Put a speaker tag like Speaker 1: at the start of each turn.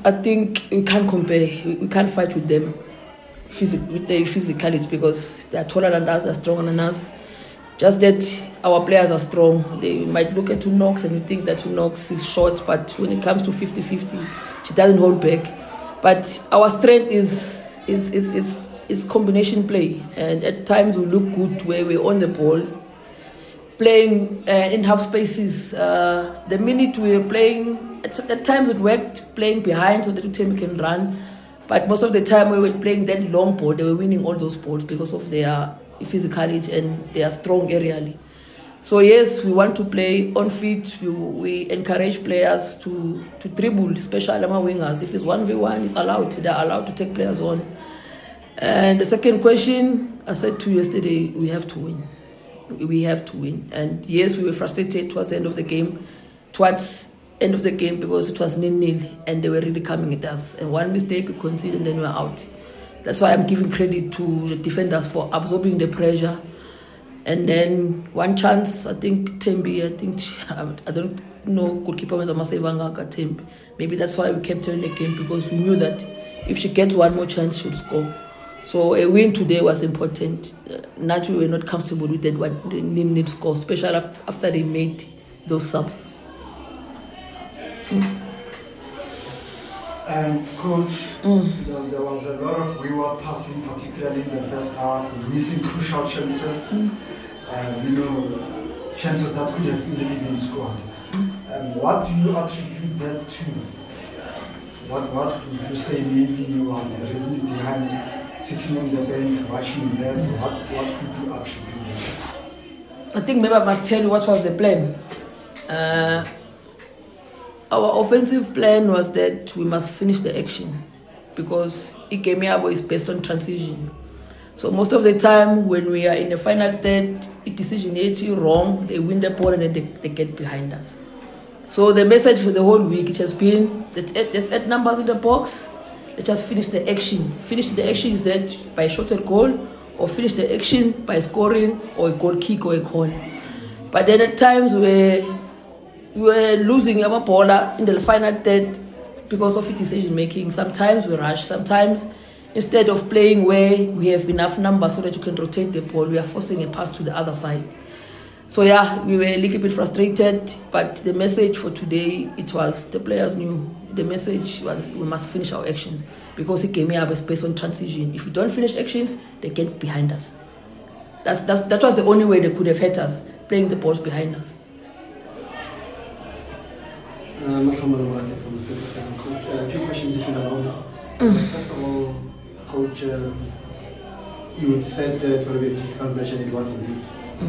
Speaker 1: I think we can't compare. We can't fight with them with their physicality because they are taller than us, they are stronger than us. Just that our players are strong. They might look at Unox and you think that Unox is short, but when it comes to 50-50, she doesn't hold back. But our strength is combination play, and at times we look good where we're on the ball, playing in half spaces. The minute we're playing, at times it worked, playing behind so that Uthembi can run. But most of the time we were playing that long ball, they were winning all those balls because of their physicality and they are strong aerially. So yes, we want to play on feet. We encourage players to dribble, especially our wingers. If it's 1v1, it's allowed. They're allowed to take players on. And the second question, I said to you yesterday, we have to win. We have to win. And yes, we were frustrated towards the end of the game. Because it was 0-0 and they were really coming at us. And one mistake we conceded and then we were out. That's why I'm giving credit to the defenders for absorbing the pressure. And then one chance, I think Thembi, I don't know, goalkeeper was Thembi. Maybe that's why we kept her in the game, because we knew that if she gets one more chance, she'll score. So a win today was important. Naturally, we were not comfortable with that 1-0 score, especially after they made those subs.
Speaker 2: And coach, there was a lot of wayward passing, particularly in the first half, missing crucial chances. Chances that could have easily been scored. What do you attribute that to? What would you say maybe was the reason behind sitting on the bench, watching them? What could you attribute that?
Speaker 1: I think maybe I must tell you what was the plan. Our offensive plan was that we must finish the action because Ikemiabo is based on transition. So most of the time when we are in the final third, decision is wrong, they win the ball and then they get behind us. So the message for the whole week, it has been that let's add numbers in the box, let's just finish the action. Finish the action is that by a shot at goal, or finish the action by scoring or a goal kick or a corner. But then at times we were losing our ball in the final third because of decision making. Sometimes we rush, sometimes instead of playing where we have enough numbers so that you can rotate the ball, we are forcing a pass to the other side. So yeah, we were a little bit frustrated, but the message for today, it was the players knew. The message was we must finish our actions because it came up a space on transition. If we don't finish actions, they get behind us. That was the only way they could have hurt us, playing the balls behind us.
Speaker 3: From Coach, 2 questions if you don't know. First of all, Coach, you said sort of if you can't mention it was indeed